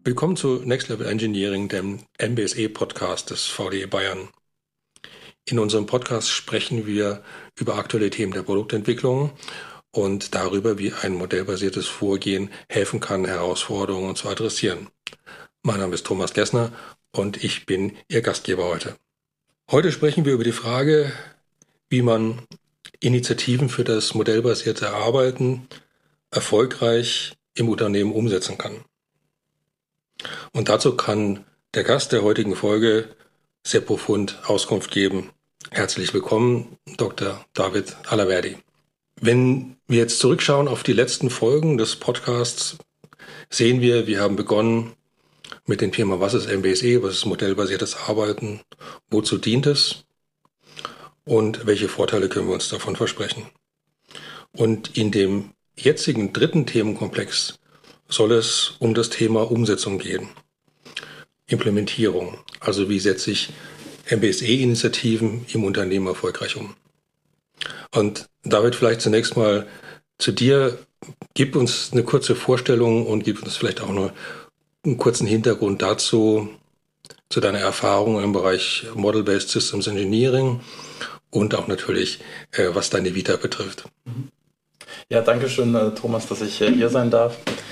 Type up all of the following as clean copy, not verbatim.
Willkommen zu Next Level Engineering, dem MBSE-Podcast des VDE Bayern. In unserem Podcast sprechen wir über aktuelle Themen der Produktentwicklung und darüber, wie ein modellbasiertes Vorgehen helfen kann, Herausforderungen zu adressieren. Mein Name ist Thomas Gessner und ich bin Ihr Gastgeber heute. Heute sprechen wir über die Frage, wie man Initiativen für das modellbasierte Arbeiten erfolgreich im Unternehmen umsetzen kann. Und dazu kann der Gast der heutigen Folge sehr profund Auskunft geben. Herzlich willkommen, Dr. David Alaverdi. Wenn wir jetzt zurückschauen auf die letzten Folgen des Podcasts, sehen wir haben begonnen mit dem Thema, was ist MBSE, was ist modellbasiertes Arbeiten, wozu dient es und welche Vorteile können wir uns davon versprechen. Und in dem jetzigen dritten Themenkomplex soll es um das Thema Umsetzung gehen. Implementierung, also wie setze ich MBSE-Initiativen im Unternehmen erfolgreich um. Und David, vielleicht zunächst mal zu dir, gib uns eine kurze Vorstellung und gib uns vielleicht auch noch einen kurzen Hintergrund dazu, zu deiner Erfahrung im Bereich Model-Based Systems Engineering und auch natürlich, was deine Vita betrifft. Ja, danke schön, Thomas, dass ich hier sein darf.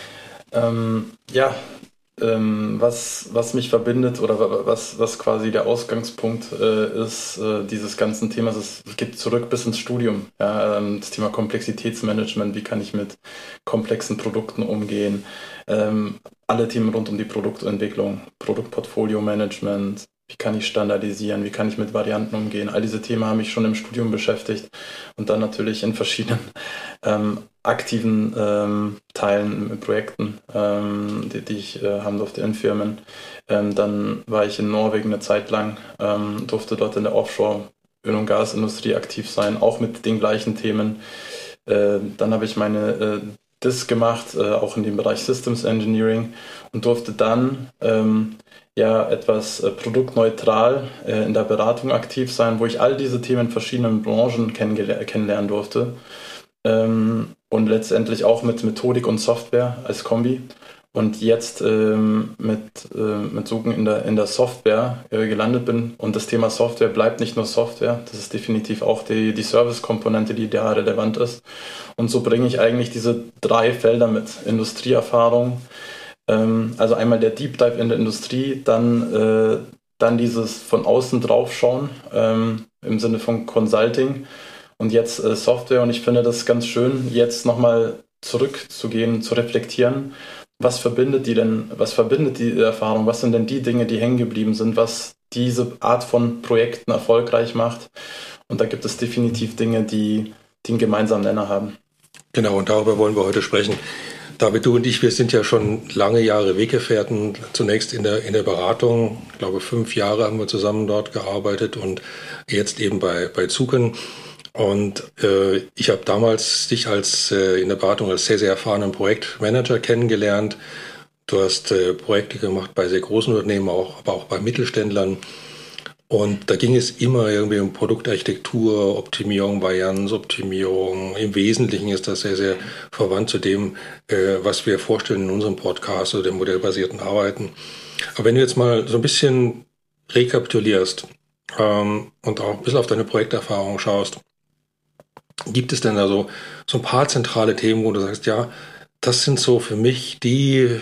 Was mich verbindet oder was quasi der Ausgangspunkt ist dieses ganzen Themas, es geht zurück bis ins Studium. Ja, das Thema Komplexitätsmanagement, wie kann ich mit komplexen Produkten umgehen, alle Themen rund um die Produktentwicklung, Produktportfolio-Management, wie kann ich standardisieren, wie kann ich mit Varianten umgehen. All diese Themen haben mich schon im Studium beschäftigt und dann natürlich in verschiedenen aktiven Teilen mit Projekten, die ich haben durfte in Firmen. Dann war ich in Norwegen eine Zeit lang, durfte dort in der Offshore-Öl- und Gasindustrie aktiv sein, auch mit den gleichen Themen. Dann habe ich meine DIS gemacht, auch in dem Bereich Systems Engineering und durfte dann etwas produktneutral in der Beratung aktiv sein, wo ich all diese Themen in verschiedenen Branchen kennenlernen durfte. Und letztendlich auch mit Methodik und Software als Kombi. Und jetzt mit Suchen in der Software gelandet bin. Und das Thema Software bleibt nicht nur Software, das ist definitiv auch die Service-Komponente, die da relevant ist. Und so bringe ich eigentlich diese drei Felder mit. Industrieerfahrung, also einmal der Deep Dive in der Industrie, dann dieses von außen draufschauen im Sinne von Consulting und jetzt Software. Und ich finde das ganz schön, jetzt nochmal zurückzugehen, zu reflektieren, was verbindet die Erfahrung, was sind denn die Dinge, die hängen geblieben sind, was diese Art von Projekten erfolgreich macht. Und da gibt es definitiv Dinge, die einen gemeinsamen Nenner haben. Genau, und darüber wollen wir heute sprechen. David, du und ich, wir sind ja schon lange Jahre Weggefährten, zunächst in der Beratung. Ich glaube, 5 Jahre haben wir zusammen dort gearbeitet und jetzt eben bei Zuken. Und ich habe damals dich in der Beratung als sehr, sehr erfahrenen Projektmanager kennengelernt. Du hast Projekte gemacht bei sehr großen Unternehmen, aber auch bei Mittelständlern. Und da ging es immer irgendwie um Produktarchitektur, Optimierung, Varianzoptimierung. Im Wesentlichen ist das sehr, sehr verwandt zu dem, was wir vorstellen in unserem Podcast oder dem modellbasierten Arbeiten. Aber wenn du jetzt mal so ein bisschen rekapitulierst und auch ein bisschen auf deine Projekterfahrung schaust, gibt es denn da so ein paar zentrale Themen, wo du sagst, ja, das sind so für mich die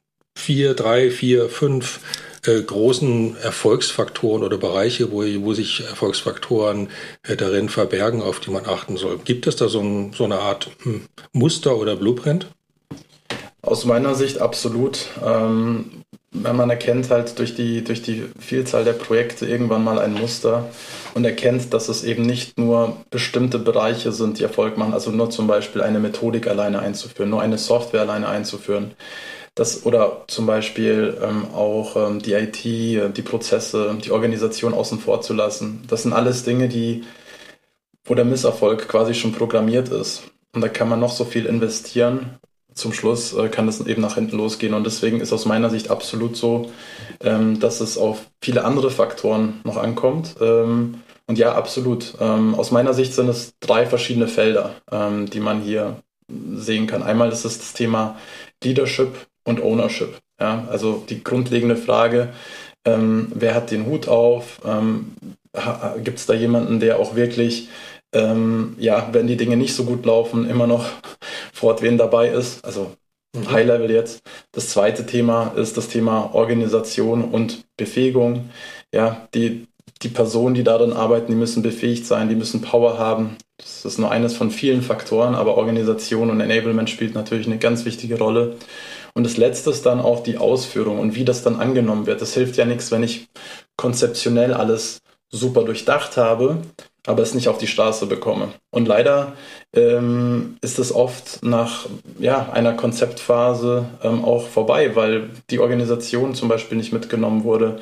3, 4, 5 großen Erfolgsfaktoren oder Bereiche, wo sich Erfolgsfaktoren darin verbergen, auf die man achten soll. Gibt es da so eine Art Muster oder Blueprint? Aus meiner Sicht absolut. Wenn man erkennt halt durch die Vielzahl der Projekte irgendwann mal ein Muster und erkennt, dass es eben nicht nur bestimmte Bereiche sind, die Erfolg machen, also nur zum Beispiel eine Methodik alleine einzuführen, nur eine Software alleine einzuführen. Oder zum Beispiel auch die IT, die Prozesse, die Organisation außen vor zu lassen. Das sind alles Dinge, wo der Misserfolg quasi schon programmiert ist. Und da kann man noch so viel investieren. Zum Schluss kann das eben nach hinten losgehen. Und deswegen ist aus meiner Sicht absolut so, dass es auf viele andere Faktoren noch ankommt. Und ja, absolut. Aus meiner Sicht sind es 3 verschiedene Felder, die man hier sehen kann. Einmal ist es das Thema Leadership. und Ownership. Ja? Also die grundlegende Frage, wer hat den Hut auf? Gibt es da jemanden, der auch wirklich, wenn die Dinge nicht so gut laufen, immer noch fortwährend dabei ist? Also High-Level jetzt. Das zweite Thema ist das Thema Organisation und Befähigung. Ja, die Personen, die darin arbeiten, die müssen befähigt sein, die müssen Power haben. Das ist nur eines von vielen Faktoren, aber Organisation und Enablement spielt natürlich eine ganz wichtige Rolle. Und das Letzte ist dann auch die Ausführung und wie das dann angenommen wird. Das hilft ja nichts, wenn ich konzeptionell alles super durchdacht habe, aber es nicht auf die Straße bekomme. Und leider ist es oft nach einer Konzeptphase auch vorbei, weil die Organisation zum Beispiel nicht mitgenommen wurde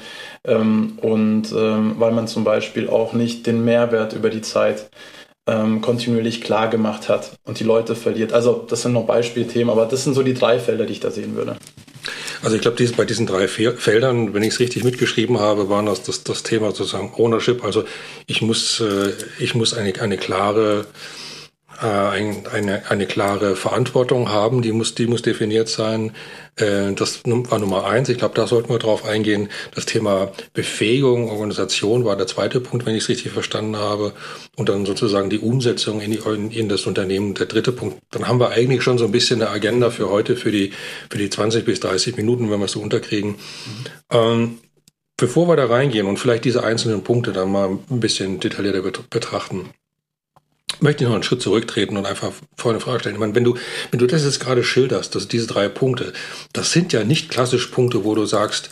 weil man zum Beispiel auch nicht den Mehrwert über die Zeit kontinuierlich klar gemacht hat und die Leute verliert. Also das sind noch Beispielthemen, aber das sind so die 3 Felder, die ich da sehen würde. Also ich glaube, bei diesen 3 Feldern, wenn ich es richtig mitgeschrieben habe, waren das Thema sozusagen Ownership. Also ich muss eine klare Verantwortung haben, die muss definiert sein. Das war Nummer 1. Ich glaube, da sollten wir drauf eingehen. Das Thema Befähigung, Organisation war der zweite Punkt, wenn ich es richtig verstanden habe. Und dann sozusagen die Umsetzung in das Unternehmen, der dritte Punkt. Dann haben wir eigentlich schon so ein bisschen eine Agenda für heute, für die 20 bis 30 Minuten, wenn wir es so unterkriegen. Bevor wir da reingehen und vielleicht diese einzelnen Punkte dann mal ein bisschen detaillierter betrachten, möchte ich noch einen Schritt zurücktreten und einfach folgende Frage stellen. Ich meine, wenn du das jetzt gerade schilderst, dass diese 3 Punkte, das sind ja nicht klassisch Punkte, wo du sagst,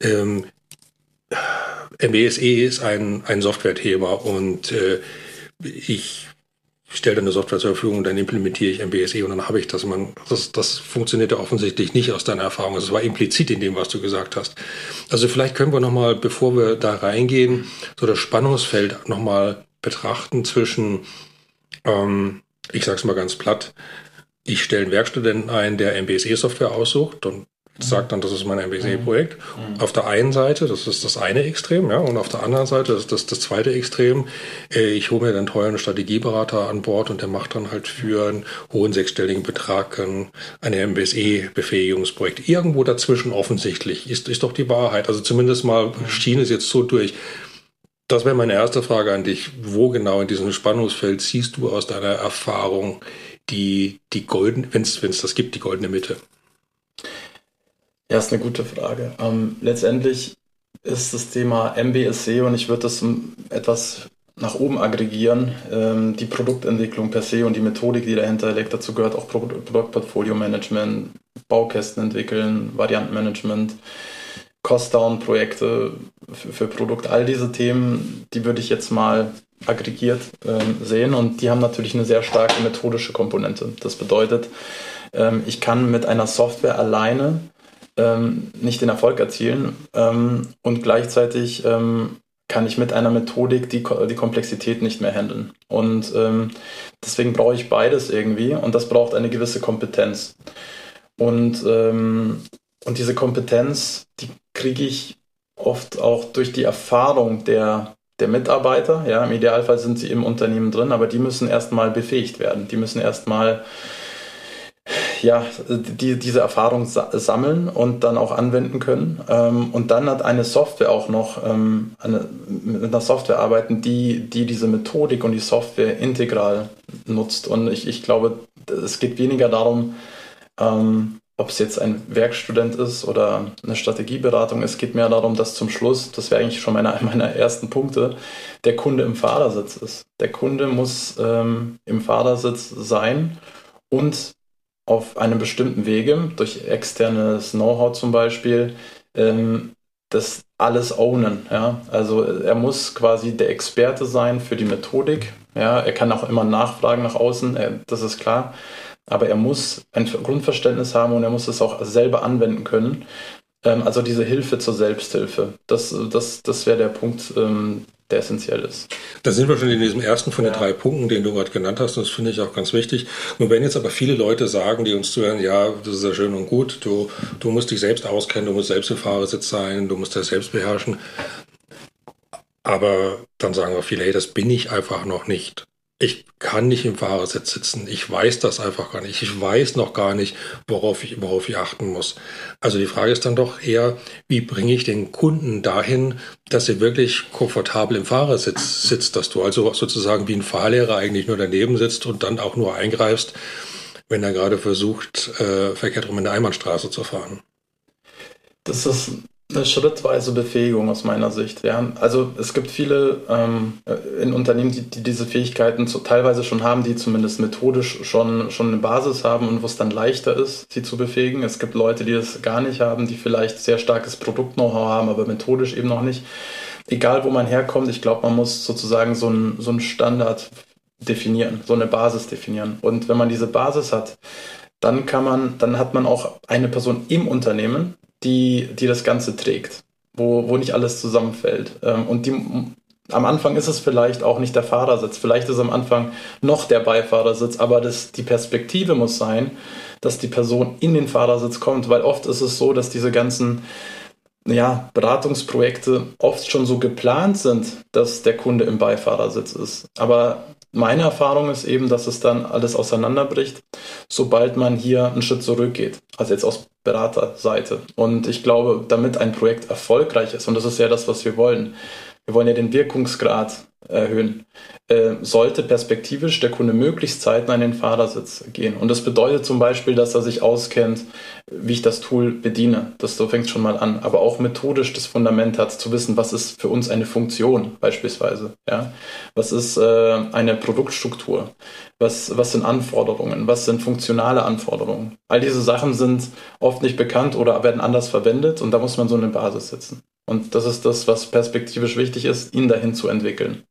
MBSE ist ein Software-Thema und ich stelle dann eine Software zur Verfügung und dann implementiere ich MBSE und dann habe ich das. Das funktioniert ja offensichtlich nicht aus deiner Erfahrung. Also es war implizit in dem, was du gesagt hast. Also vielleicht können wir nochmal, bevor wir da reingehen, so das Spannungsfeld nochmal betrachten zwischen ich sage es mal ganz platt, ich stelle einen Werkstudenten ein, der MBSE-Software aussucht und sagt dann, das ist mein MBSE-Projekt. Auf der einen Seite, das ist das eine Extrem, ja, und auf der anderen Seite ist das zweite Extrem. Ich hole mir dann teuren Strategieberater an Bord und der macht dann halt für einen hohen 6-stelligen Betrag ein MBSE-Befähigungsprojekt. Irgendwo dazwischen offensichtlich ist doch die Wahrheit. Also zumindest mal schien es jetzt so durch. Das wäre meine erste Frage an dich. Wo genau in diesem Spannungsfeld siehst du aus deiner Erfahrung die goldene, wenn es das gibt, die goldene Mitte? Ja, ist eine gute Frage. Letztendlich ist das Thema MBSE, und ich würde das etwas nach oben aggregieren, die Produktentwicklung per se und die Methodik, die dahinter liegt. Dazu gehört auch Produktportfolio-Management, Baukästen entwickeln, Variantenmanagement, Cost-Down-Projekte für Produkt, all diese Themen, die würde ich jetzt mal aggregiert sehen, und die haben natürlich eine sehr starke methodische Komponente. Das bedeutet, ich kann mit einer Software alleine nicht den Erfolg erzielen und gleichzeitig kann ich mit einer Methodik die Komplexität nicht mehr handeln. Und deswegen brauche ich beides irgendwie, und das braucht eine gewisse Kompetenz. Und diese Kompetenz, die kriege ich oft auch durch die Erfahrung der Mitarbeiter. Ja, im Idealfall sind sie im Unternehmen drin, aber die müssen erstmal befähigt werden. Die müssen erstmal diese Erfahrung sammeln und dann auch anwenden können. Und dann hat eine Software auch noch mit einer Software arbeiten, die diese Methodik und die Software integral nutzt. Und ich glaube, es geht weniger darum, ob es jetzt ein Werkstudent ist oder eine Strategieberatung. Es geht mehr darum, dass zum Schluss, das wäre eigentlich schon einer meiner ersten Punkte, der Kunde im Fahrersitz ist. Der Kunde muss im Fahrersitz sein und auf einem bestimmten Wege, durch externes Know-how zum Beispiel, das alles ownen. Ja? Also er muss quasi der Experte sein für die Methodik. Ja? Er kann auch immer nachfragen nach außen, das ist klar. Aber er muss ein Grundverständnis haben und er muss es auch selber anwenden können. Also diese Hilfe zur Selbsthilfe, das wäre der Punkt, der essentiell ist. Da sind wir schon in diesem ersten von den 3 Punkten, den du gerade genannt hast, und das finde ich auch ganz wichtig. Nur wenn jetzt aber viele Leute sagen, die uns zuhören, ja, das ist ja schön und gut, du musst dich selbst auskennen, du musst selbst im Fahrersitz sein, du musst das selbst beherrschen. Aber dann sagen wir viele, hey, das bin ich einfach noch nicht. ich kann nicht im Fahrersitz sitzen. Ich weiß das einfach gar nicht. Ich weiß noch gar nicht, worauf ich achten muss. Also die Frage ist dann doch eher, wie bringe ich den Kunden dahin, dass er wirklich komfortabel im Fahrersitz sitzt, dass du also sozusagen wie ein Fahrlehrer eigentlich nur daneben sitzt und dann auch nur eingreifst, wenn er gerade versucht, verkehrt rum in der Einbahnstraße zu fahren. Das ist eine schrittweise Befähigung aus meiner Sicht. Ja. Also es gibt viele in Unternehmen, die diese Fähigkeiten teilweise schon haben, die zumindest methodisch schon eine Basis haben und wo es dann leichter ist, sie zu befähigen. Es gibt Leute, die das gar nicht haben, die vielleicht sehr starkes Produkt-Know-how haben, aber methodisch eben noch nicht. Egal, wo man herkommt, ich glaube, man muss sozusagen so einen Standard definieren, so eine Basis definieren. Und wenn man diese Basis hat, dann hat man auch eine Person im Unternehmen, die das Ganze trägt, wo nicht alles zusammenfällt. Und am Anfang ist es vielleicht auch nicht der Fahrersitz, vielleicht ist es am Anfang noch der Beifahrersitz, aber die Perspektive muss sein, dass die Person in den Fahrersitz kommt, weil oft ist es so, dass diese ganzen Beratungsprojekte oft schon so geplant sind, dass der Kunde im Beifahrersitz ist. Aber meine Erfahrung ist eben, dass es dann alles auseinanderbricht, sobald man hier einen Schritt zurückgeht, also jetzt aus Beraterseite. Und ich glaube, damit ein Projekt erfolgreich ist, und das ist ja das, was wir wollen ja den Wirkungsgrad erhöhen, sollte perspektivisch der Kunde möglichst zeitnah in den Fahrersitz gehen. Und das bedeutet zum Beispiel, dass er sich auskennt, wie ich das Tool bediene. So fängt es schon mal an. Aber auch methodisch das Fundament hat, zu wissen, was ist für uns eine Funktion beispielsweise. Ja? Was ist eine Produktstruktur? Was sind Anforderungen? Was sind funktionale Anforderungen? All diese Sachen sind oft nicht bekannt oder werden anders verwendet und da muss man so eine Basis setzen. Und das ist das, was perspektivisch wichtig ist, ihn dahin zu entwickeln.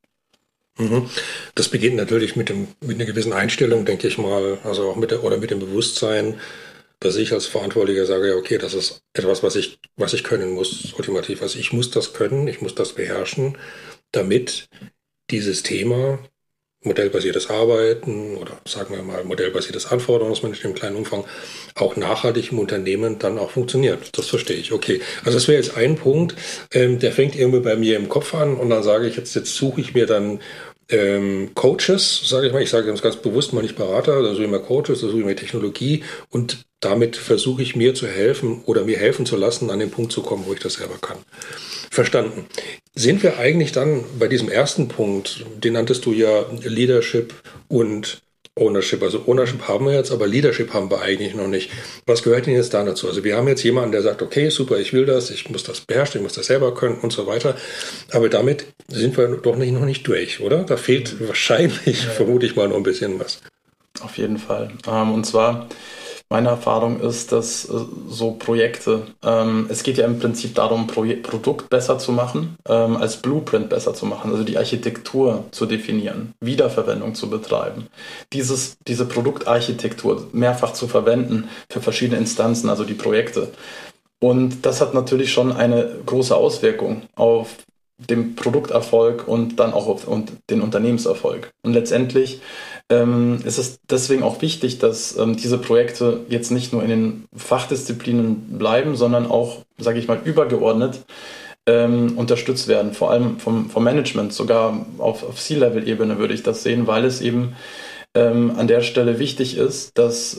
Das beginnt natürlich mit einer gewissen Einstellung, denke ich mal, also auch mit dem Bewusstsein, dass ich als Verantwortlicher sage, ja, okay, das ist etwas, was ich können muss, ultimativ. Also ich muss das können, ich muss das beherrschen, damit dieses Thema modellbasiertes Arbeiten oder sagen wir mal modellbasiertes Anforderungsmanagement im kleinen Umfang auch nachhaltig im Unternehmen dann auch funktioniert. Das verstehe ich. Okay, also das wäre jetzt ein Punkt, der fängt irgendwie bei mir im Kopf an und dann sage ich, jetzt suche ich mir dann Coaches, sage ich mal. Ich sage ganz bewusst mal nicht Berater, da suche ich mir Coaches, da suche ich mir Technologie und damit versuche ich mir zu helfen oder mir helfen zu lassen, an den Punkt zu kommen, wo ich das selber kann. Verstanden. Sind wir eigentlich dann bei diesem ersten Punkt, den nanntest du ja Leadership und Ownership. Also Ownership haben wir jetzt, aber Leadership haben wir eigentlich noch nicht. Was gehört denn jetzt da dazu? Also wir haben jetzt jemanden, der sagt, okay, super, ich will das, ich muss das beherrschen, ich muss das selber können und so weiter. Aber damit sind wir doch noch nicht durch, oder? Da fehlt wahrscheinlich, vermute ich mal, noch ein bisschen was. Auf jeden Fall. Und zwar, meine Erfahrung ist, dass so Projekte, es geht ja im Prinzip darum, Produkt besser zu machen, als Blueprint besser zu machen, also die Architektur zu definieren, Wiederverwendung zu betreiben, diese Produktarchitektur mehrfach zu verwenden für verschiedene Instanzen, also die Projekte. Und das hat natürlich schon eine große Auswirkung auf den Produkterfolg und dann auch auf den Unternehmenserfolg. Und letztendlich ist es deswegen auch wichtig, dass diese Projekte jetzt nicht nur in den Fachdisziplinen bleiben, sondern auch, sage ich mal, übergeordnet unterstützt werden, vor allem vom Management, sogar auf C-Level-Ebene würde ich das sehen, weil es eben an der Stelle wichtig ist, dass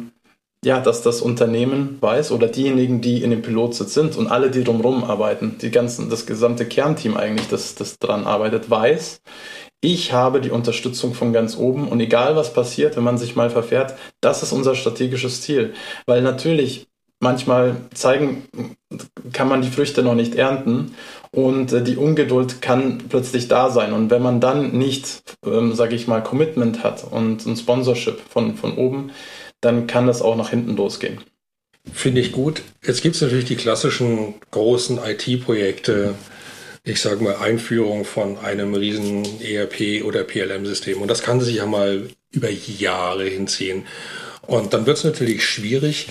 das Unternehmen weiß oder diejenigen, die in dem Pilotsitz sind und alle, die drumherum arbeiten, das gesamte Kernteam eigentlich, das dran arbeitet, weiß, ich habe die Unterstützung von ganz oben und egal was passiert, wenn man sich mal verfährt, das ist unser strategisches Ziel. Weil natürlich manchmal kann man die Früchte noch nicht ernten und die Ungeduld kann plötzlich da sein. Und wenn man dann nicht, sage ich mal, Commitment hat und ein Sponsorship von oben, dann kann das auch nach hinten losgehen. Finde ich gut. Jetzt gibt es natürlich die klassischen großen IT-Projekte, ich sage mal Einführung von einem riesen ERP oder PLM-System. Und das kann sich ja mal über Jahre hinziehen. Und dann wird es natürlich schwierig,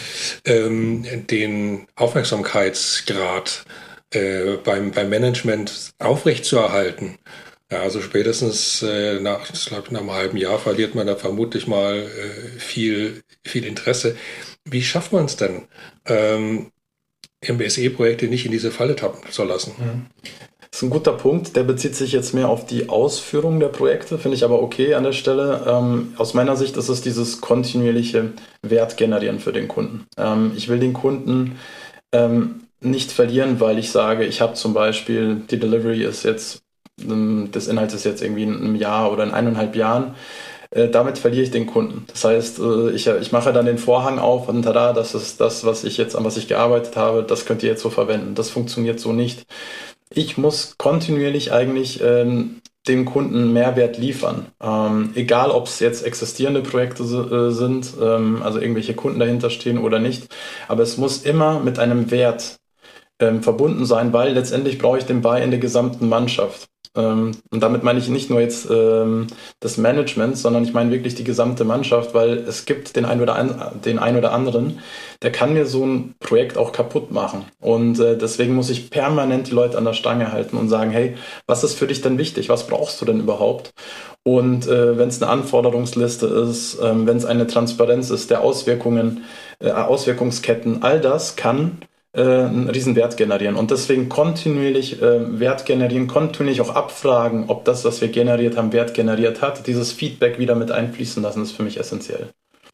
den Aufmerksamkeitsgrad beim Management aufrechtzuerhalten. Ja, also spätestens nach einem halben Jahr verliert man da vermutlich mal viel Interesse. Wie schafft man es denn, MBSE-Projekte nicht in diese Falle tappen zu lassen? Das ist ein guter Punkt, der bezieht sich jetzt mehr auf die Ausführung der Projekte, finde ich aber okay an der Stelle. Aus meiner Sicht ist es dieses kontinuierliche Wert generieren für den Kunden. Ich will den Kunden nicht verlieren, weil ich sage, ich habe zum Beispiel, die Delivery ist jetzt, des Inhalts ist jetzt irgendwie in einem Jahr oder in 1,5 Jahren. Damit verliere ich den Kunden. Das heißt, ich mache dann den Vorhang auf und tada, das ist das, was ich gearbeitet habe, das könnt ihr jetzt so verwenden. Das funktioniert so nicht. Ich muss kontinuierlich eigentlich dem Kunden Mehrwert liefern. Egal, ob es jetzt existierende Projekte sind, also irgendwelche Kunden dahinter stehen oder nicht. Aber es muss immer mit einem Wert verbunden sein, weil letztendlich brauche ich den Buy in der gesamten Mannschaft. Und damit meine ich nicht nur jetzt das Management, sondern ich meine wirklich die gesamte Mannschaft, weil es gibt den einen oder anderen, der kann mir so ein Projekt auch kaputt machen. Und deswegen muss ich permanent die Leute an der Stange halten und sagen, hey, was ist für dich denn wichtig? Was brauchst du denn überhaupt? Und wenn es eine Anforderungsliste ist, wenn es eine Transparenz ist der Auswirkungen, Auswirkungsketten, all das kann einen riesen Wert generieren. Und deswegen kontinuierlich Wert generieren, kontinuierlich auch abfragen, ob das, was wir generiert haben, Wert generiert hat. Dieses Feedback wieder mit einfließen lassen, ist für mich essentiell.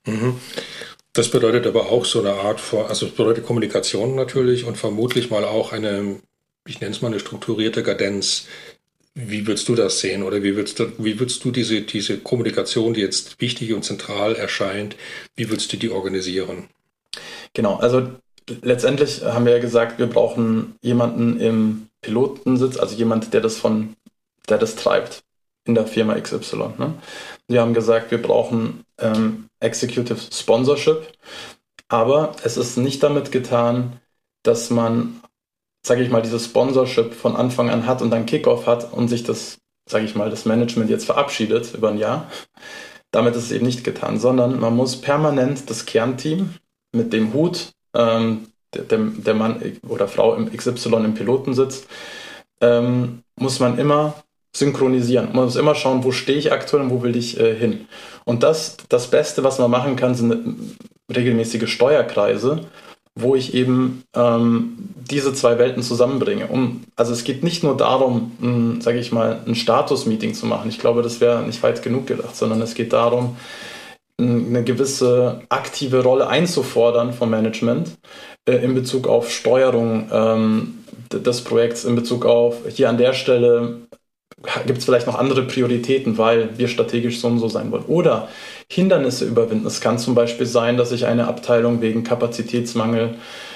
Das bedeutet aber auch so eine Art von, also es bedeutet Kommunikation natürlich und vermutlich mal auch eine, ich nenne es mal eine strukturierte Kadenz. Wie würdest du das sehen oder wie würdest du diese Kommunikation, die jetzt wichtig und zentral erscheint, wie würdest du die organisieren? Genau, also letztendlich haben wir ja gesagt, wir brauchen jemanden im Pilotensitz, also jemand, der das treibt in der Firma XY. Ne? Wir haben gesagt, wir brauchen Executive Sponsorship, aber es ist nicht damit getan, dass man, sage ich mal, dieses Sponsorship von Anfang an hat und dann Kickoff hat und sich das, sage ich mal, das Management jetzt verabschiedet über ein Jahr. Damit ist es eben nicht getan, sondern man muss permanent das Kernteam mit dem Hut, der Mann oder Frau im XY im Pilotensitz, muss man immer synchronisieren. Man muss immer schauen, wo stehe ich aktuell und wo will ich hin. Und das Beste, was man machen kann, sind regelmäßige Steuerkreise, wo ich eben diese zwei Welten zusammenbringe. Also es geht nicht nur darum, sage ich mal, ein Status-Meeting zu machen. Ich glaube, das wäre nicht weit genug gedacht, sondern es geht darum, eine gewisse aktive Rolle einzufordern vom Management in Bezug auf Steuerung des Projekts, in Bezug auf hier an der Stelle gibt es vielleicht noch andere Prioritäten, weil wir strategisch so und so sein wollen. Oder Hindernisse überwinden. Es kann zum Beispiel sein, dass ich eine Abteilung wegen Kapazitätsmangel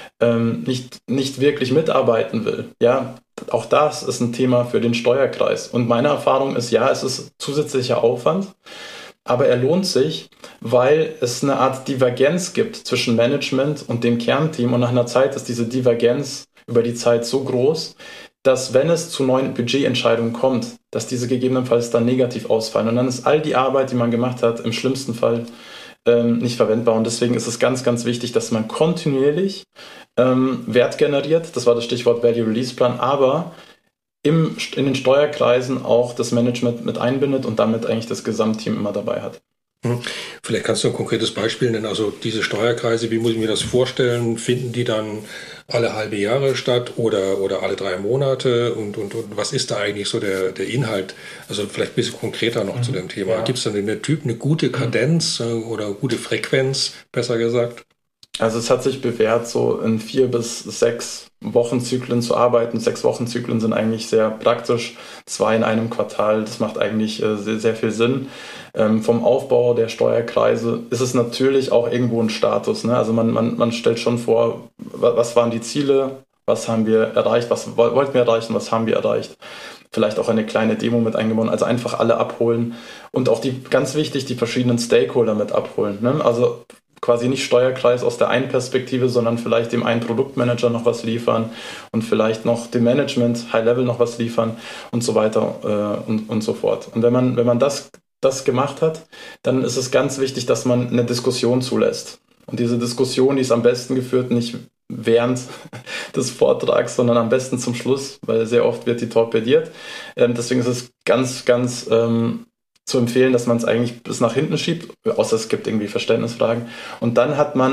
nicht wirklich mitarbeiten will. Ja, auch das ist ein Thema für den Steuerkreis. Und meine Erfahrung ist, ja, es ist zusätzlicher Aufwand, aber er lohnt sich, weil es eine Art Divergenz gibt zwischen Management und dem Kernteam. Und nach einer Zeit ist diese Divergenz über die Zeit so groß, dass wenn es zu neuen Budgetentscheidungen kommt, dass diese gegebenenfalls dann negativ ausfallen. Und dann ist all die Arbeit, die man gemacht hat, im schlimmsten Fall nicht verwendbar. Und deswegen ist es ganz, ganz wichtig, dass man kontinuierlich Wert generiert. Das war das Stichwort Value Release Plan, aber in den Steuerkreisen auch das Management mit einbindet und damit eigentlich das Gesamtteam immer dabei hat. Vielleicht kannst du ein konkretes Beispiel nennen. Also diese Steuerkreise, wie muss ich mir das vorstellen? Finden die dann alle halbe Jahre statt oder alle 3 Monate? Und was ist da eigentlich so der Inhalt? Also vielleicht ein bisschen konkreter noch zu dem Thema. Ja. Gibt es dann eine gute Kadenz oder gute Frequenz, besser gesagt? Also es hat sich bewährt, so in 4 bis 6 Wochenzyklen zu arbeiten. 6 Wochenzyklen sind eigentlich sehr praktisch. 2 in einem Quartal, das macht eigentlich sehr, sehr viel Sinn. Vom Aufbau der Steuerkreise ist es natürlich auch irgendwo ein Status. Ne? Also man stellt schon vor, was waren die Ziele, was haben wir erreicht, was wollten wir erreichen, was haben wir erreicht. Vielleicht auch eine kleine Demo mit eingebaut, also einfach alle abholen und auch ganz wichtig, die verschiedenen Stakeholder mit abholen. Ne? Also quasi nicht Steuerkreis aus der einen Perspektive, sondern vielleicht dem einen Produktmanager noch was liefern und vielleicht noch dem Management High-Level noch was liefern und so weiter und so fort. Und wenn man das gemacht hat, dann ist es ganz wichtig, dass man eine Diskussion zulässt. Und diese Diskussion, die ist am besten geführt, nicht während des Vortrags, sondern am besten zum Schluss, weil sehr oft wird die torpediert. Deswegen ist es ganz, ganz zu empfehlen, dass man es eigentlich bis nach hinten schiebt, außer es gibt irgendwie Verständnisfragen. Und dann hat man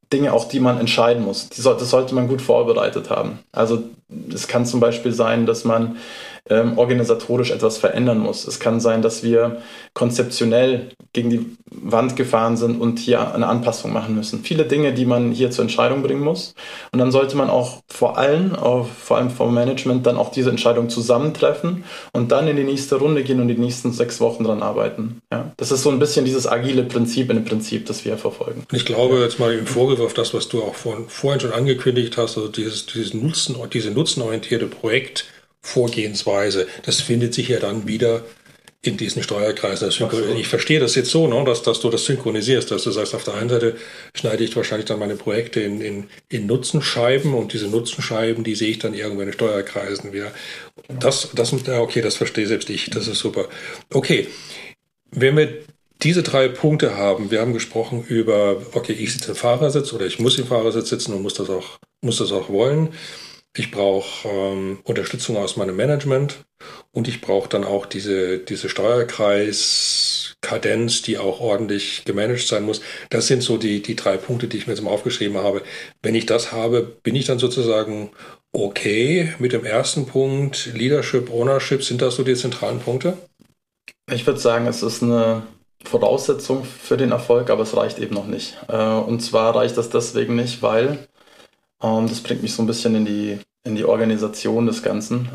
Dinge auch, die man entscheiden muss. Das sollte man gut vorbereitet haben. Also es kann zum Beispiel sein, dass man organisatorisch etwas verändern muss. Es kann sein, dass wir konzeptionell gegen die Wand gefahren sind und hier eine Anpassung machen müssen. Viele Dinge, die man hier zur Entscheidung bringen muss. Und dann sollte man auch vor allem vom Management, dann auch diese Entscheidung zusammentreffen und dann in die nächste Runde gehen und die nächsten 6 Wochen dran arbeiten. Ja, das ist so ein bisschen dieses agile Prinzip, das wir verfolgen. Ich glaube, jetzt mal im Vorgriff auf das, was du auch vorhin schon angekündigt hast, also diese nutzenorientierte Projektvorgehensweise, das findet sich ja dann wieder in diesen Steuerkreisen. Ich verstehe das jetzt so, ne, dass du das synchronisierst, dass du sagst, auf der einen Seite schneide ich wahrscheinlich dann meine Projekte in Nutzenscheiben und diese Nutzenscheiben, die sehe ich dann irgendwo in den Steuerkreisen wieder. Das verstehe selbst ich, das ist super. Okay, wenn wir diese 3 Punkte haben, wir haben gesprochen über, okay, ich sitze im Fahrersitz oder ich muss im Fahrersitz sitzen und muss das auch wollen. Ich brauche Unterstützung aus meinem Management und ich brauche dann auch diese Steuerkreiskadenz, die auch ordentlich gemanagt sein muss. Das sind so die 3 Punkte, die ich mir jetzt mal aufgeschrieben habe. Wenn ich das habe, bin ich dann sozusagen okay mit dem ersten Punkt, Leadership, Ownership, sind das so die zentralen Punkte? Ich würde sagen, es ist eine Voraussetzung für den Erfolg, aber es reicht eben noch nicht. Und zwar reicht das deswegen nicht, weil das bringt mich so ein bisschen in die Organisation des Ganzen.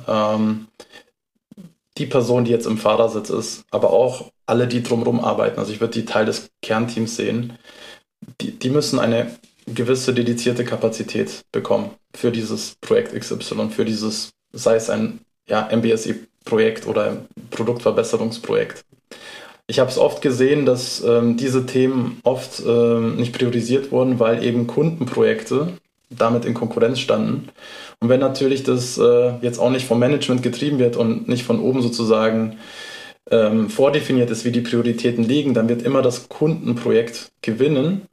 Die Person, die jetzt im Fahrersitz ist, aber auch alle, die drumherum arbeiten, also ich würde die Teil des Kernteams sehen, die müssen eine gewisse dedizierte Kapazität bekommen für dieses Projekt XY, für dieses, sei es ein MBSE-Projekt oder ein Produktverbesserungsprojekt. Ich habe es oft gesehen, dass diese Themen oft nicht priorisiert wurden, weil eben Kundenprojekte damit in Konkurrenz standen. Und wenn natürlich das jetzt auch nicht vom Management getrieben wird und nicht von oben sozusagen vordefiniert ist, wie die Prioritäten liegen, dann wird immer das Kundenprojekt gewinnen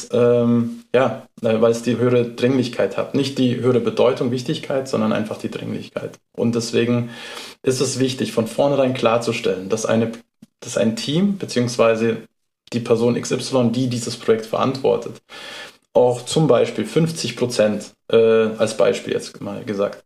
weil es die höhere Dringlichkeit hat. Nicht die höhere Bedeutung, Wichtigkeit, sondern einfach die Dringlichkeit. Und deswegen ist es wichtig, von vornherein klarzustellen, dass ein Team beziehungsweise die Person XY, die dieses Projekt verantwortet, auch zum Beispiel 50% als Beispiel jetzt mal gesagt,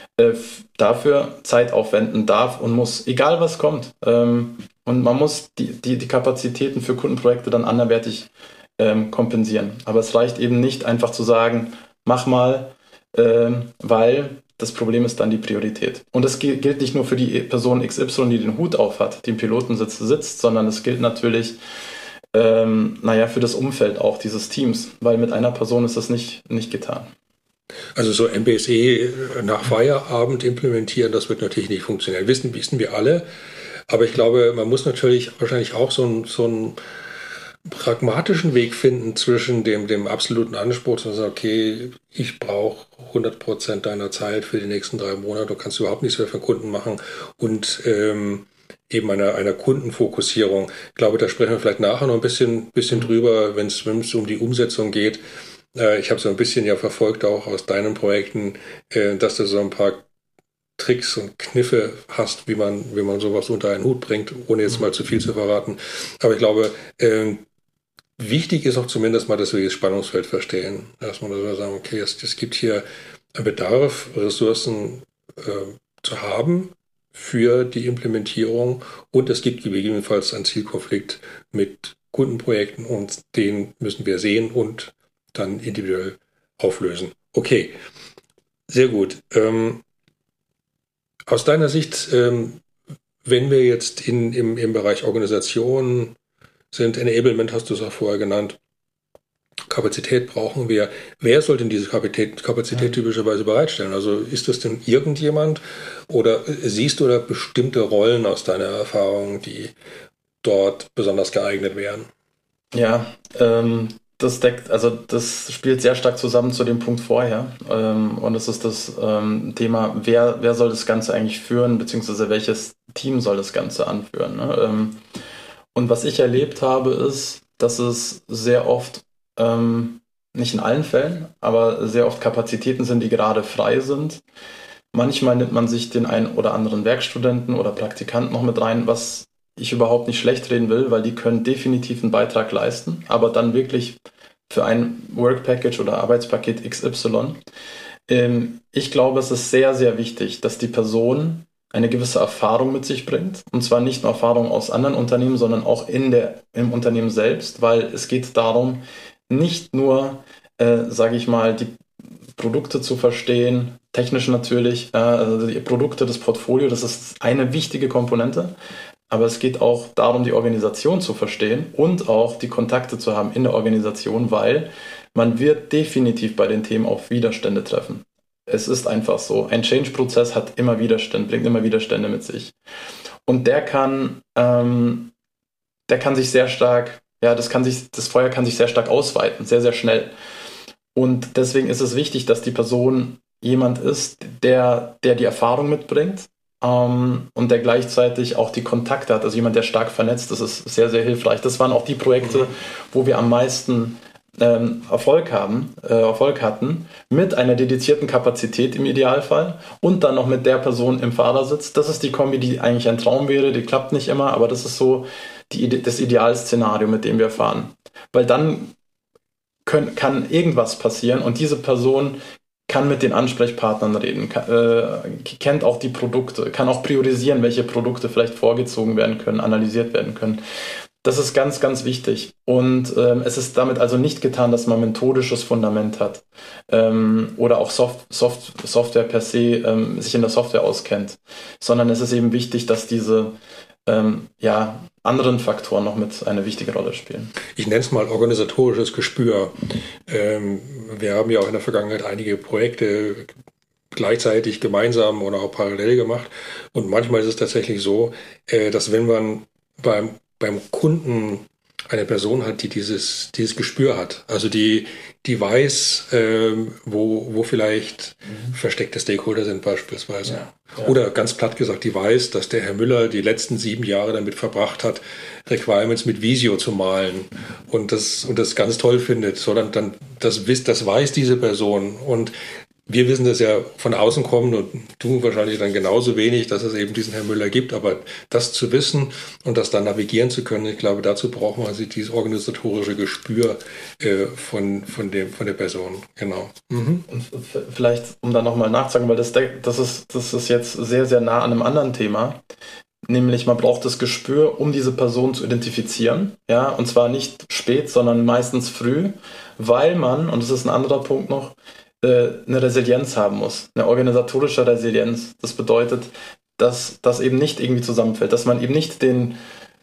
dafür Zeit aufwenden darf und muss, egal was kommt. Und man muss die Kapazitäten für Kundenprojekte dann anderweitig kompensieren. Aber es reicht eben nicht einfach zu sagen, mach mal, weil das Problem ist dann die Priorität. Und das gilt nicht nur für die Person XY, die den Hut auf hat, die im Pilotensitz sitzt, sondern es gilt natürlich für das Umfeld auch dieses Teams, weil mit einer Person ist das nicht getan. Also so MBSE nach Feierabend implementieren, das wird natürlich nicht funktionieren. Wissen wir alle. Aber ich glaube, man muss natürlich wahrscheinlich auch so einen pragmatischen Weg finden zwischen dem absoluten Anspruch, zu sagen, okay, ich brauche 100% deiner Zeit für die nächsten 3 Monate, du kannst überhaupt nichts mehr für Kunden machen und eben einer Kundenfokussierung. Ich glaube, da sprechen wir vielleicht nachher noch ein bisschen drüber, wenn es um die Umsetzung geht. Ich habe so ein bisschen ja verfolgt, auch aus deinen Projekten, dass du so ein paar Tricks und Kniffe hast, wie man sowas unter einen Hut bringt, ohne jetzt mal zu viel zu verraten. Aber ich glaube, wichtig ist auch zumindest mal, dass wir das Spannungsfeld verstehen. Dass man so sagen, okay, es gibt hier einen Bedarf, Ressourcen zu haben für die Implementierung und es gibt gegebenenfalls einen Zielkonflikt mit Kundenprojekten und den müssen wir sehen und dann individuell auflösen. Okay, sehr gut. Aus deiner Sicht, wenn wir jetzt im Bereich Organisation sind, Enablement hast du es auch vorher genannt, Kapazität brauchen wir. Wer soll denn diese Kapazität typischerweise bereitstellen? Also ist das denn irgendjemand oder siehst du da bestimmte Rollen aus deiner Erfahrung, die dort besonders geeignet wären? Ja, das spielt sehr stark zusammen zu dem Punkt vorher. Und es ist das Thema, wer soll das Ganze eigentlich führen, beziehungsweise welches Team soll das Ganze anführen. Ne? Und was ich erlebt habe, ist, dass es sehr oft, nicht in allen Fällen, aber sehr oft Kapazitäten sind, die gerade frei sind. Manchmal nimmt man sich den einen oder anderen Werkstudenten oder Praktikanten noch mit rein, was ich überhaupt nicht schlecht reden will, weil die können definitiv einen Beitrag leisten, aber dann wirklich für ein Work Package oder Arbeitspaket XY. Ich glaube, es ist sehr, sehr wichtig, dass die Person eine gewisse Erfahrung mit sich bringt. Und zwar nicht nur Erfahrung aus anderen Unternehmen, sondern auch im Unternehmen selbst, weil es geht darum, nicht nur, sage ich mal, die Produkte zu verstehen, technisch natürlich, also die Produkte, das Portfolio, das ist eine wichtige Komponente, aber es geht auch darum, die Organisation zu verstehen und auch die Kontakte zu haben in der Organisation, weil man wird definitiv bei den Themen auf Widerstände treffen. Es ist einfach so. Ein Change-Prozess hat immer Widerstände, bringt immer Widerstände mit sich. Und der kann sich sehr stark, das Feuer kann sich sehr stark ausweiten, sehr, sehr schnell. Und deswegen ist es wichtig, dass die Person jemand ist, der die Erfahrung mitbringt, und der gleichzeitig auch die Kontakte hat, also jemand, der stark vernetzt. Das ist sehr, sehr hilfreich. Das waren auch die Projekte, wo wir am meisten Erfolg hatten, mit einer dedizierten Kapazität im Idealfall und dann noch mit der Person im Fahrersitz. Das ist die Kombi, die eigentlich ein Traum wäre, die klappt nicht immer, aber das ist so das Idealszenario, mit dem wir fahren. Weil dann kann irgendwas passieren und diese Person kann mit den Ansprechpartnern reden, kennt auch die Produkte, kann auch priorisieren, welche Produkte vielleicht vorgezogen werden können, analysiert werden können. Das ist ganz, ganz wichtig. Und es ist damit also nicht getan, dass man methodisches Fundament hat oder auch Software per se sich in der Software auskennt, sondern es ist eben wichtig, dass diese anderen Faktoren noch mit eine wichtige Rolle spielen. Ich nenne es mal organisatorisches Gespür. Wir haben ja auch in der Vergangenheit einige Projekte gleichzeitig gemeinsam oder auch parallel gemacht. Und manchmal ist es tatsächlich so, dass wenn man beim Kunden eine Person hat, die dieses Gespür hat, also die weiß, wo vielleicht versteckte Stakeholder sind beispielsweise. Ja. Oder ganz platt gesagt, die weiß, dass der Herr Müller die letzten 7 Jahre damit verbracht hat, Requirements mit Visio zu malen und das ganz toll findet. So, dann das weiß diese Person. Und wir wissen das ja von außen kommen und du wahrscheinlich dann genauso wenig, dass es eben diesen Herrn Müller gibt, aber das zu wissen und das dann navigieren zu können, ich glaube, dazu braucht man also dieses organisatorische Gespür von der Person. Genau. Mhm. Und vielleicht, um da nochmal nachzusagen, weil das ist jetzt sehr, sehr nah an einem anderen Thema, nämlich man braucht das Gespür, um diese Person zu identifizieren, ja, und zwar nicht spät, sondern meistens früh, weil man, und das ist ein anderer Punkt noch, eine Resilienz haben muss, eine organisatorische Resilienz. Das bedeutet, dass das eben nicht irgendwie zusammenfällt, dass man eben nicht den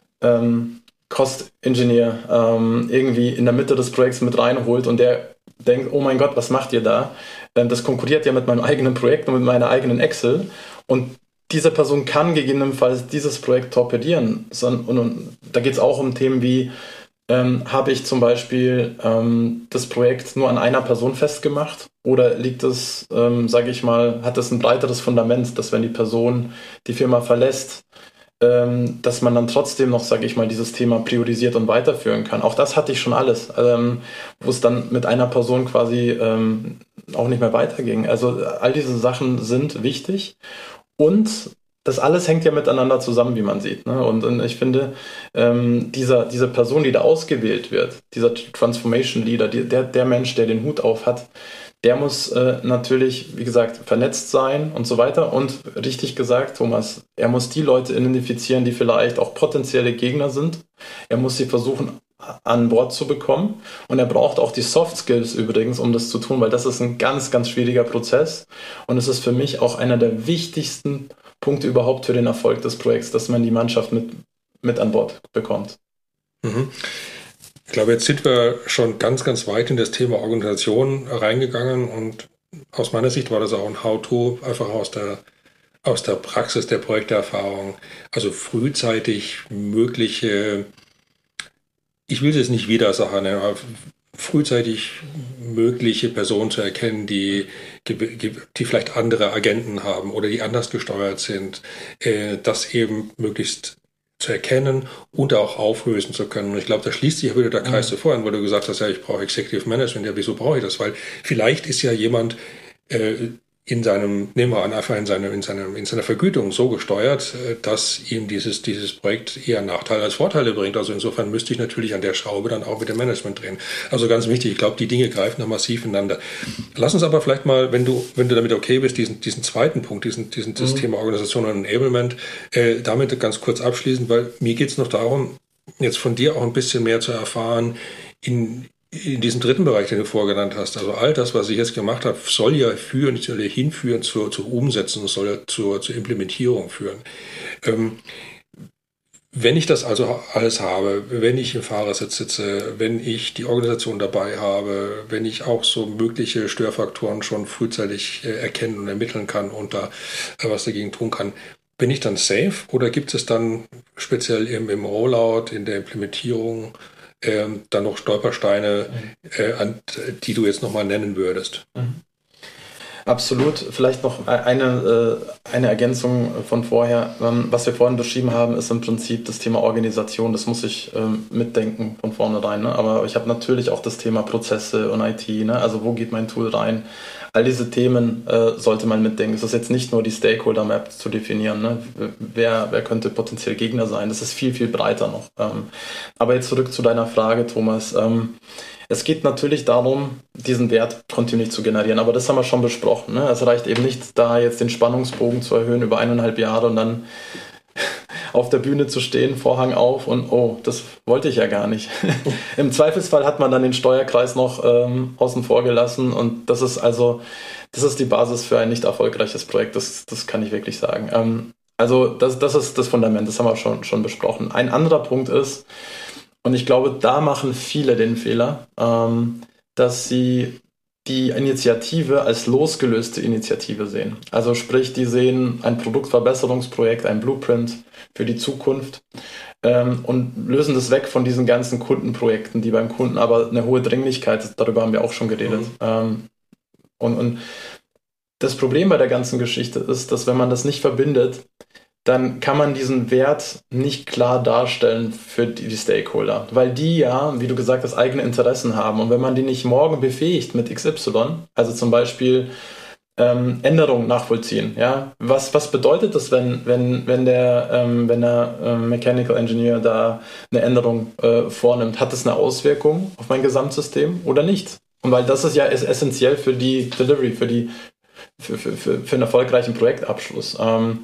Cost-Engineer irgendwie in der Mitte des Projekts mit reinholt und der denkt, oh mein Gott, was macht ihr da? Das konkurriert ja mit meinem eigenen Projekt und mit meiner eigenen Excel und diese Person kann gegebenenfalls dieses Projekt torpedieren. Und da geht es auch um Themen wie, habe ich zum Beispiel das Projekt nur an einer Person festgemacht oder liegt es, hat es ein breiteres Fundament, dass wenn die Person die Firma verlässt, dass man dann trotzdem noch, dieses Thema priorisiert und weiterführen kann. Auch das hatte ich schon alles, wo es dann mit einer Person quasi auch nicht mehr weiterging. Also all diese Sachen sind wichtig und das alles hängt ja miteinander zusammen, wie man sieht. Ne? Und ich finde, diese Person, die da ausgewählt wird, dieser Transformation Leader, der Mensch, der den Hut auf hat, der muss natürlich, wie gesagt, vernetzt sein und so weiter. Und richtig gesagt, Thomas, er muss die Leute identifizieren, die vielleicht auch potenzielle Gegner sind. Er muss sie versuchen, an Bord zu bekommen. Und er braucht auch die Soft Skills übrigens, um das zu tun, weil das ist ein ganz, ganz schwieriger Prozess. Und es ist für mich auch einer der wichtigsten Punkte überhaupt für den Erfolg des Projekts, dass man die Mannschaft mit an Bord bekommt. Mhm. Ich glaube, jetzt sind wir schon ganz, ganz weit in das Thema Organisation reingegangen und aus meiner Sicht war das auch ein How-to, einfach aus der Praxis der Projekterfahrung, also frühzeitig mögliche, ich will es jetzt nicht wieder sagen, aber frühzeitig mögliche Personen zu erkennen, die vielleicht andere Agenten haben oder die anders gesteuert sind, das eben möglichst zu erkennen und auch auflösen zu können. Und ich glaube, da schließt sich ja wieder der Kreis zu vorhin, weil du gesagt hast, ja, ich brauche Executive Management. Ja, wieso brauche ich das? Weil vielleicht ist ja jemand nehmen wir an, einfach in seiner Vergütung so gesteuert, dass ihm dieses Projekt eher Nachteile als Vorteile bringt. Also insofern müsste ich natürlich an der Schraube dann auch mit dem Management drehen. Also ganz wichtig, ich glaube, die Dinge greifen da massiv ineinander. Lass uns aber vielleicht mal, wenn du damit okay bist, diesen zweiten Punkt, das Thema Organisation und Enablement, damit ganz kurz abschließen, weil mir geht es noch darum, jetzt von dir auch ein bisschen mehr zu erfahren in diesem dritten Bereich, den du vorgenannt hast. Also all das, was ich jetzt gemacht habe, soll ja hinführen zur Umsetzung, soll ja zur Implementierung führen. Wenn ich das also alles habe, wenn ich im Fahrersitz sitze, wenn ich die Organisation dabei habe, wenn ich auch so mögliche Störfaktoren schon frühzeitig erkennen und ermitteln kann und da was dagegen tun kann, bin ich dann safe oder gibt es dann speziell im Rollout, in der Implementierung dann noch Stolpersteine, die du jetzt nochmal nennen würdest? Absolut. Vielleicht noch eine Ergänzung von vorher. Was wir vorhin beschrieben haben, ist im Prinzip das Thema Organisation. Das muss ich mitdenken von vornherein. Ne? Aber ich habe natürlich auch das Thema Prozesse und IT. Ne? Also wo geht mein Tool rein? All diese Themen sollte man mitdenken. Es ist jetzt nicht nur die Stakeholder-Map zu definieren. Ne? Wer könnte potenziell Gegner sein? Das ist viel, viel breiter noch. Aber jetzt zurück zu deiner Frage, Thomas. Es geht natürlich darum, diesen Wert kontinuierlich zu generieren, aber das haben wir schon besprochen. Ne? Es reicht eben nicht, da jetzt den Spannungsbogen zu erhöhen über 1,5 Jahre und dann auf der Bühne zu stehen, Vorhang auf und oh, das wollte ich ja gar nicht. Im Zweifelsfall hat man dann den Steuerkreis noch außen vor gelassen und das ist die Basis für ein nicht erfolgreiches Projekt, das kann ich wirklich sagen. Also das ist das Fundament, das haben wir schon besprochen. Ein anderer Punkt ist, und ich glaube, da machen viele den Fehler, dass sie die Initiative als losgelöste Initiative sehen. Also sprich, die sehen ein Produktverbesserungsprojekt, ein Blueprint für die Zukunft und lösen das weg von diesen ganzen Kundenprojekten, die beim Kunden aber eine hohe Dringlichkeit, darüber haben wir auch schon geredet. Und das Problem bei der ganzen Geschichte ist, dass wenn man das nicht verbindet, dann kann man diesen Wert nicht klar darstellen für die Stakeholder, weil die ja, wie du gesagt hast, eigene Interessen haben. Und wenn man die nicht morgen befähigt mit XY, also zum Beispiel Änderungen nachvollziehen, ja, was bedeutet das, wenn der Mechanical Engineer da eine Änderung vornimmt? Hat das eine Auswirkung auf mein Gesamtsystem oder nicht? Und weil das ist ja essentiell für die Delivery, für einen erfolgreichen Projektabschluss.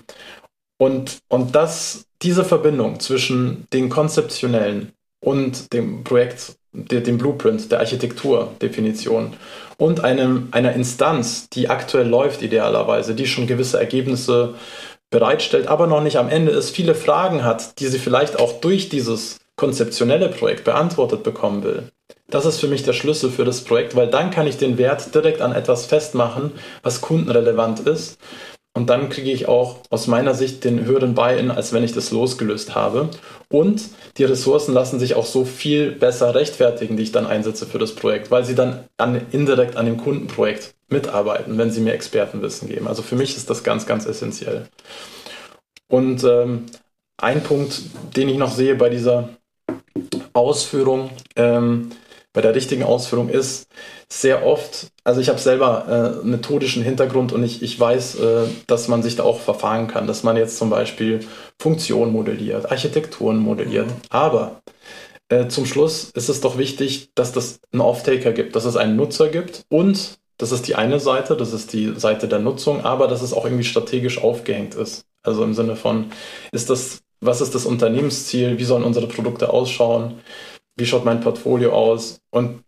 Und diese Verbindung zwischen den konzeptionellen und dem Projekt, dem Blueprint, der Architekturdefinition und einer Instanz, die aktuell läuft idealerweise, die schon gewisse Ergebnisse bereitstellt, aber noch nicht am Ende ist, viele Fragen hat, die sie vielleicht auch durch dieses konzeptionelle Projekt beantwortet bekommen will. Das ist für mich der Schlüssel für das Projekt, weil dann kann ich den Wert direkt an etwas festmachen, was kundenrelevant ist. Und dann kriege ich auch aus meiner Sicht den höheren Buy-in, als wenn ich das losgelöst habe. Und die Ressourcen lassen sich auch so viel besser rechtfertigen, die ich dann einsetze für das Projekt, weil sie dann indirekt an dem Kundenprojekt mitarbeiten, wenn sie mir Expertenwissen geben. Also für mich ist das ganz, ganz essentiell. Und ein Punkt, den ich noch sehe bei dieser Ausführung, bei der richtigen Ausführung ist, sehr oft, also ich habe selber methodischen Hintergrund und ich weiß, dass man sich da auch verfahren kann, dass man jetzt zum Beispiel Funktionen modelliert, Architekturen modelliert, aber zum Schluss ist es doch wichtig, dass das einen Off-Taker gibt, dass es einen Nutzer gibt und das ist die eine Seite, das ist die Seite der Nutzung, aber dass es auch irgendwie strategisch aufgehängt ist. Also im Sinne von, was ist das Unternehmensziel, wie sollen unsere Produkte ausschauen, wie schaut mein Portfolio aus und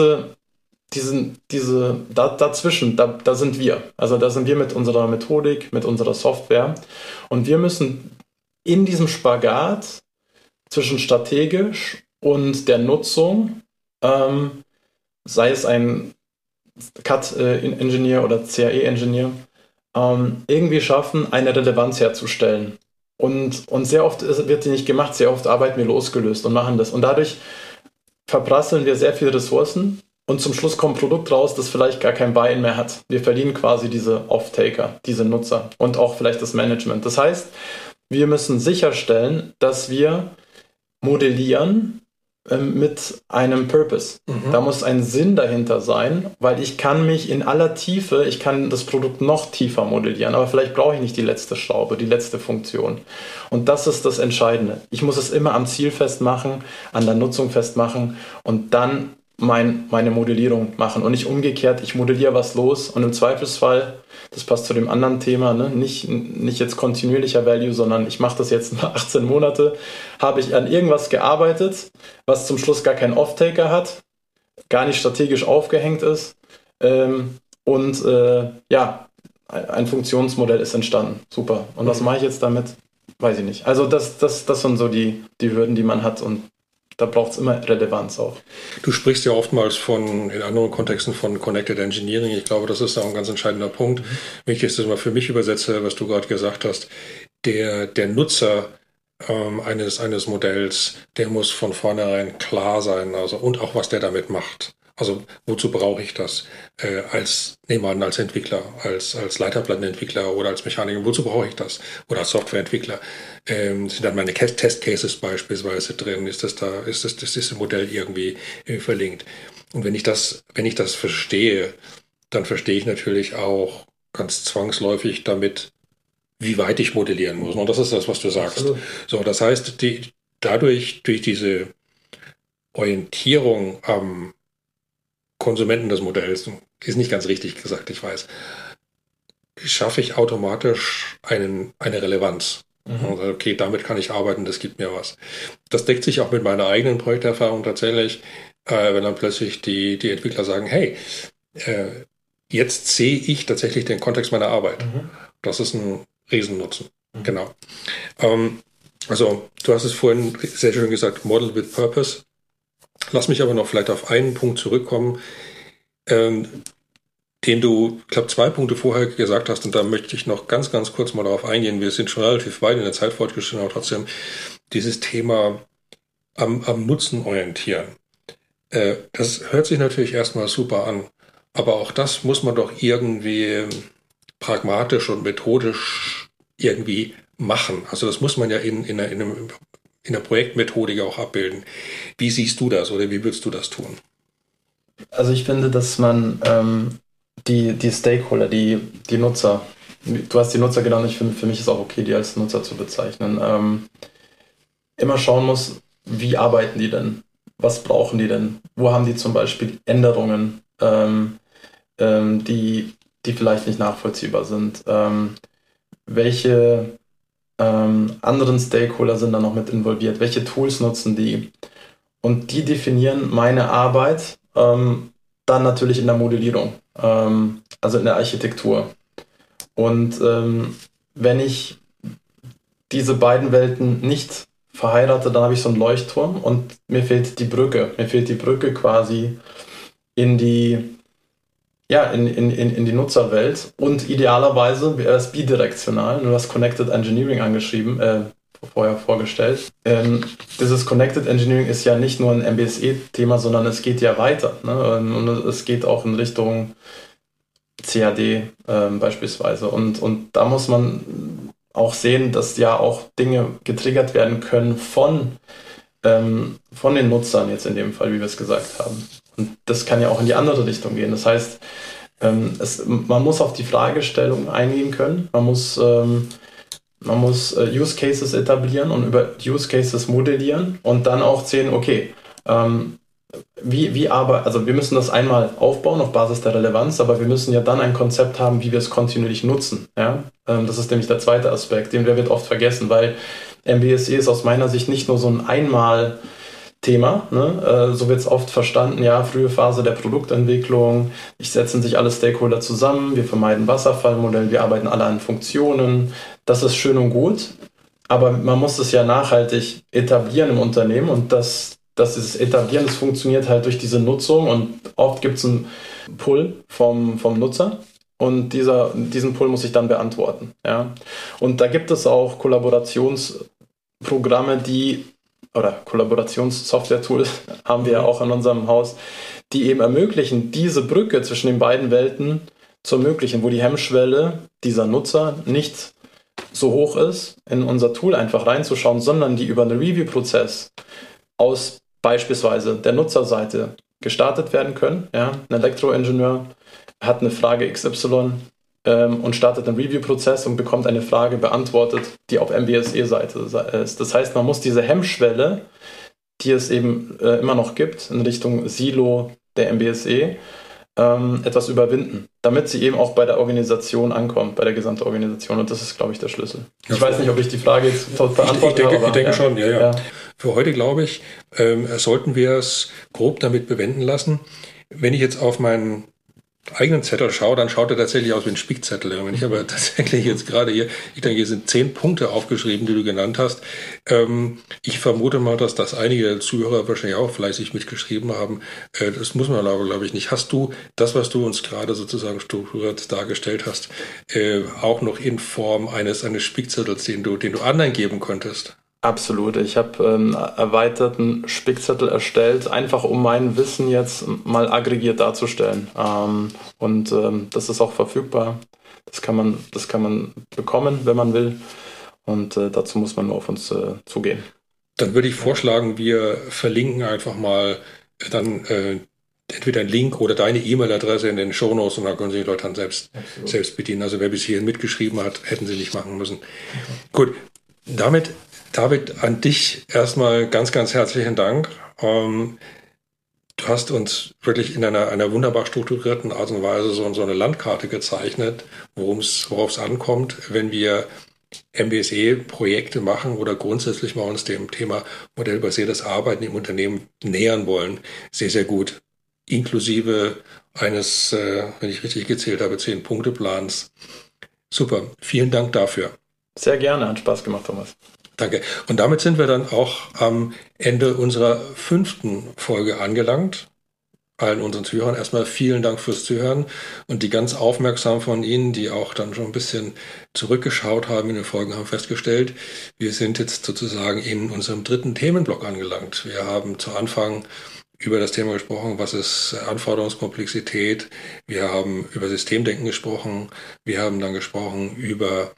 dazwischen, da sind wir. Also da sind wir mit unserer Methodik, mit unserer Software. Und wir müssen in diesem Spagat zwischen strategisch und der Nutzung, sei es ein CAD-Ingenieur oder CAE-Ingenieur, irgendwie schaffen, eine Relevanz herzustellen. Und sehr oft wird die nicht gemacht, sehr oft arbeiten wir losgelöst und machen das. Und dadurch verprasseln wir sehr viele Ressourcen. Und zum Schluss kommt ein Produkt raus, das vielleicht gar kein Buy-in mehr hat. Wir verlieren quasi diese Off-Taker, diese Nutzer und auch vielleicht das Management. Das heißt, wir müssen sicherstellen, dass wir modellieren, mit einem Purpose. Da muss ein Sinn dahinter sein, weil ich kann mich in aller Tiefe, ich kann das Produkt noch tiefer modellieren, aber vielleicht brauche ich nicht die letzte Schraube, die letzte Funktion. Und das ist das Entscheidende. Ich muss es immer am Ziel festmachen, an der Nutzung festmachen und dann meine Modellierung machen und nicht umgekehrt, ich modelliere was los und im Zweifelsfall, das passt zu dem anderen Thema, ne? Nicht jetzt kontinuierlicher Value, sondern ich mache das jetzt nach 18 Monate, habe ich an irgendwas gearbeitet, was zum Schluss gar keinen Off-Taker hat, gar nicht strategisch aufgehängt ist ein Funktionsmodell ist entstanden. Super. Und was mache ich jetzt damit? Weiß ich nicht. Also das sind so die Hürden, die man hat und da braucht es immer Relevanz auch. Du sprichst ja oftmals in anderen Kontexten von Connected Engineering. Ich glaube, das ist auch ein ganz entscheidender Punkt. Wenn ich das mal für mich übersetze, was du gerade gesagt hast, der Nutzer eines Modells, der muss von vornherein klar sein, also und auch was der damit macht. Also wozu brauche ich das als Entwickler, als Leiterplattenentwickler oder als Mechaniker? Wozu brauche ich das? Oder als Softwareentwickler? Sind dann meine Testcases beispielsweise drin? Ist das Modell irgendwie verlinkt? Und wenn ich das verstehe, dann verstehe ich natürlich auch ganz zwangsläufig damit, wie weit ich modellieren muss. Und das ist das, was du sagst. Absolut. So, das heißt, durch diese Orientierung am Konsumenten des Modells, ist nicht ganz richtig gesagt, ich weiß, schaffe ich automatisch eine Relevanz. Also, okay, damit kann ich arbeiten, das gibt mir was. Das deckt sich auch mit meiner eigenen Projekterfahrung tatsächlich, wenn dann plötzlich die Entwickler sagen, hey, jetzt sehe ich tatsächlich den Kontext meiner Arbeit. Das ist ein Riesennutzen. Genau. Also, du hast es vorhin sehr schön gesagt, Model with Purpose. Lass mich aber noch vielleicht auf einen Punkt zurückkommen, den du, ich glaube, 2 Punkte vorher gesagt hast, und da möchte ich noch ganz, ganz kurz mal darauf eingehen. Wir sind schon relativ weit in der Zeit fortgeschritten, aber trotzdem dieses Thema am Nutzen orientieren. Das hört sich natürlich erstmal super an, aber auch das muss man doch irgendwie pragmatisch und methodisch irgendwie machen. Also das muss man ja in der Projektmethodik auch abbilden. Wie siehst du das oder wie würdest du das tun? Also ich finde, dass man die Stakeholder, die Nutzer, du hast die Nutzer genannt, für mich ist auch okay, die als Nutzer zu bezeichnen, immer schauen muss, wie arbeiten die denn? Was brauchen die denn? Wo haben die zum Beispiel Änderungen, die vielleicht nicht nachvollziehbar sind? Welche anderen Stakeholder sind da noch mit involviert? Welche Tools nutzen die? Und die definieren meine Arbeit dann natürlich in der Modellierung, also in der Architektur. Und wenn ich diese beiden Welten nicht verheirate, dann habe ich so einen Leuchtturm und mir fehlt die Brücke. Mir fehlt die Brücke quasi in die Nutzerwelt und idealerweise wäre es bidirektional. Du hast Connected Engineering vorher vorgestellt. Dieses Connected Engineering ist ja nicht nur ein MBSE-Thema, sondern es geht ja weiter. Ne? Und es geht auch in Richtung CAD beispielsweise. Und da muss man auch sehen, dass ja auch Dinge getriggert werden können von den Nutzern jetzt in dem Fall, wie wir es gesagt haben. Und das kann ja auch in die andere Richtung gehen. Das heißt, man muss auf die Fragestellung eingehen können. Man muss Use Cases etablieren und über Use Cases modellieren und dann auch sehen, okay, wir müssen das einmal aufbauen auf Basis der Relevanz, aber wir müssen ja dann ein Konzept haben, wie wir es kontinuierlich nutzen. Ja? Das ist nämlich der zweite Aspekt, der wird oft vergessen, weil MBSE ist aus meiner Sicht nicht nur so ein Einmal-Thema, ne? So wird es oft verstanden, ja, frühe Phase der Produktentwicklung, setzen sich alle Stakeholder zusammen, wir vermeiden Wasserfallmodell, wir arbeiten alle an Funktionen, das ist schön und gut, aber man muss es ja nachhaltig etablieren im Unternehmen und dieses Etablieren, das funktioniert halt durch diese Nutzung und oft gibt es einen Pull vom Nutzer und diesen Pull muss ich dann beantworten. Ja? Und da gibt es auch Kollaborationsprogramme, oder Kollaborationssoftware-Tools haben wir ja auch in unserem Haus, die eben ermöglichen, diese Brücke zwischen den beiden Welten zu ermöglichen, wo die Hemmschwelle dieser Nutzer nicht so hoch ist, in unser Tool einfach reinzuschauen, sondern die über einen Review-Prozess aus beispielsweise der Nutzerseite gestartet werden können. Ja? Ein Elektroingenieur hat eine Frage XY und startet einen Review-Prozess und bekommt eine Frage beantwortet, die auf MBSE-Seite ist. Das heißt, man muss diese Hemmschwelle, die es eben immer noch gibt, in Richtung Silo der MBSE, etwas überwinden, damit sie eben auch bei der Organisation ankommt, bei der gesamten Organisation. Und das ist, glaube ich, der Schlüssel. Ich weiß nicht, ob ich die Frage jetzt beantworte. Ich denke schon, ja. Für heute, glaube ich, sollten wir es grob damit bewenden lassen. Wenn ich jetzt auf meinen eigenen Zettel schaue, dann schaut er tatsächlich aus wie ein Spickzettel. Wenn ich aber tatsächlich jetzt gerade hier, ich denke, hier sind 10 Punkte aufgeschrieben, die du genannt hast. Ich vermute mal, dass das einige Zuhörer wahrscheinlich auch fleißig mitgeschrieben haben. Das muss man aber, glaube ich, nicht. Hast du das, was du uns gerade sozusagen strukturiert dargestellt hast, auch noch in Form eines Spickzettels, den du anderen geben könntest? Absolut. Ich habe einen erweiterten Spickzettel erstellt, einfach um mein Wissen jetzt mal aggregiert darzustellen. Das ist auch verfügbar. Das kann man bekommen, wenn man will. Und dazu muss man nur auf uns zugehen. Dann würde ich vorschlagen, wir verlinken einfach mal dann entweder einen Link oder deine E-Mail-Adresse in den Shownotes und dann können sich die Leute dann selbst bedienen. Also wer bis hierhin mitgeschrieben hat, hätten sie nicht machen müssen. Gut, damit David, an dich erstmal ganz, ganz herzlichen Dank. Du hast uns wirklich in einer wunderbar strukturierten Art und Weise so eine Landkarte gezeichnet, worauf es ankommt, wenn wir MBSE-Projekte machen oder grundsätzlich mal uns dem Thema modellbasiertes Arbeiten im Unternehmen nähern wollen. Sehr, sehr gut. Inklusive eines, wenn ich richtig gezählt habe, 10-Punkte-Plans. Super. Vielen Dank dafür. Sehr gerne. Hat Spaß gemacht, Thomas. Danke. Und damit sind wir dann auch am Ende unserer 5. Folge angelangt. Allen unseren Zuhörern erstmal vielen Dank fürs Zuhören und die ganz aufmerksam von Ihnen, die auch dann schon ein bisschen zurückgeschaut haben in den Folgen, haben festgestellt, wir sind jetzt sozusagen in unserem 3. Themenblock angelangt. Wir haben zu Anfang über das Thema gesprochen, was ist Anforderungskomplexität. Wir haben über Systemdenken gesprochen. Wir haben dann gesprochen über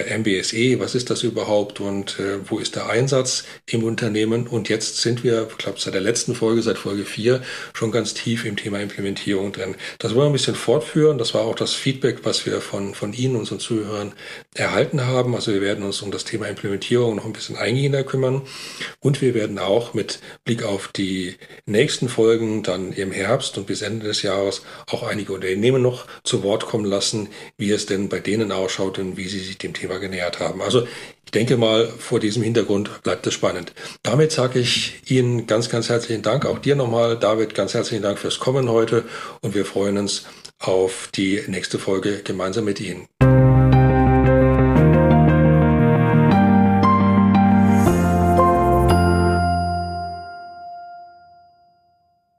MBSE. Was ist das überhaupt und wo ist der Einsatz im Unternehmen? Und jetzt sind wir, ich glaube, seit der letzten Folge, seit Folge 4, schon ganz tief im Thema Implementierung drin. Das wollen wir ein bisschen fortführen. Das war auch das Feedback, was wir von Ihnen, unseren Zuhörern, erhalten haben. Also wir werden uns um das Thema Implementierung noch ein bisschen eingehender kümmern. Und wir werden auch mit Blick auf die nächsten Folgen dann im Herbst und bis Ende des Jahres auch einige Unternehmen noch zu Wort kommen lassen, wie es denn bei denen ausschaut und wie sie sich dem Thema genähert haben. Also ich denke mal, vor diesem Hintergrund bleibt es spannend. Damit sage ich Ihnen ganz, ganz herzlichen Dank. Auch dir nochmal, David, ganz herzlichen Dank fürs Kommen heute und wir freuen uns auf die nächste Folge gemeinsam mit Ihnen.